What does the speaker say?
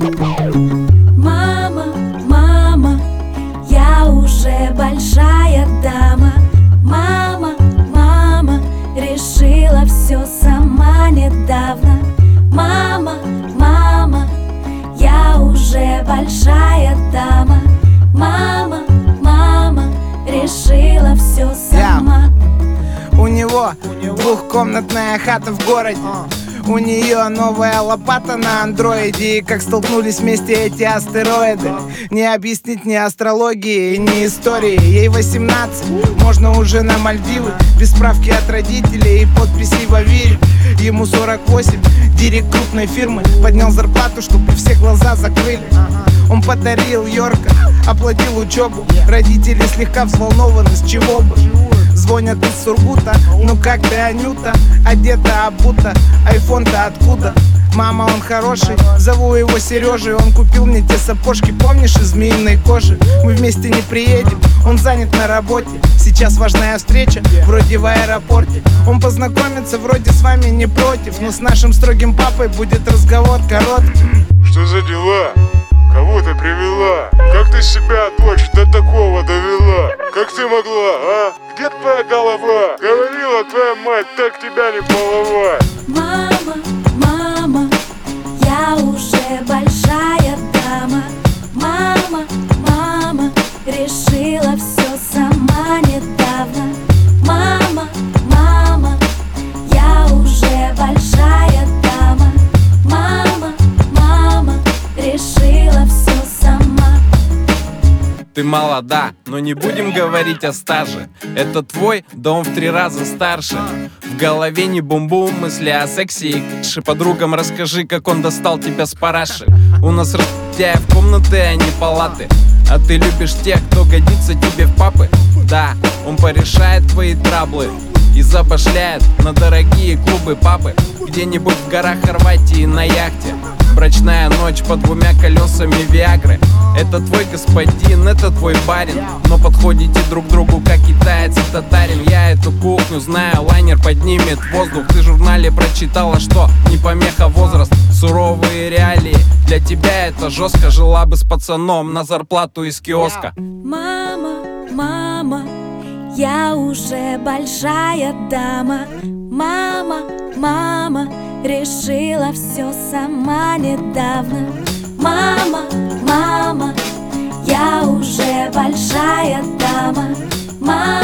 Мама, мама, я уже большая дама. Мама, мама, решила все сама недавно. Мама, мама, я уже большая дама. Мама, мама, решила все сама. У него двухкомнатная хата в городе. У нее новая лопата на андроиде. И как столкнулись вместе эти астероиды, не объяснить ни астрологии, ни истории. Ей 18, можно уже на Мальдивы. Без справки от родителей и подписи в Авире. Ему 48, директ крупной фирмы. Поднял зарплату, чтобы все глаза закрыли. Он подарил Йорка, оплатил учебу. Родители слегка взволнованы, с чего бы. Звонят из Сургута, ну как ты, Анюта? Одета, обута, айфон-то откуда? Мама, он хороший, зову его Сережей. Он купил мне те сапожки, помнишь, из змеиной кожи? Мы вместе не приедем, он занят на работе. Сейчас важная встреча, вроде в аэропорте. Он познакомится, вроде с вами не против. Но с нашим строгим папой будет разговор короткий. Что за дела? Кого ты привела? Как ты себя, дочь, до такого довела? Как ты могла, а? Где твоя голова? Говорила твоя мать, так тебя не баловать. Мама, мама, я уже большая дама. Мама, мама, решила все сама недавно. Мама, мама, я уже большая дама. Мама, мама, решила все сама. Ты молода, но не будем говорить о стаже. Это твой, да он в 3 раза старше. В голове не бум-бум, мысли о сексе и кэше. Подругам расскажи, как он достал тебя с параши. У нас распятяев комнаты, а не палаты. А ты любишь тех, кто годится тебе в папы. Да, он порешает твои траблы и забашляет на дорогие клубы папы. Где-нибудь в горах Хорватии на яхте. Брачная ночь под 2 колесами Виагры. Это твой господин, это твой барин. Но подходите друг к другу, как китаец и татарин. Я эту кухню знаю, лайнер поднимет воздух. Ты в журнале прочитала, что не помеха возраст. Суровые реалии, для тебя это жестко. Жила бы с пацаном на зарплату из киоска. Мама, мама, я уже большая дама. Мама, мама, решила все сама недавно. Мама, мама, я уже большая дама. Мама,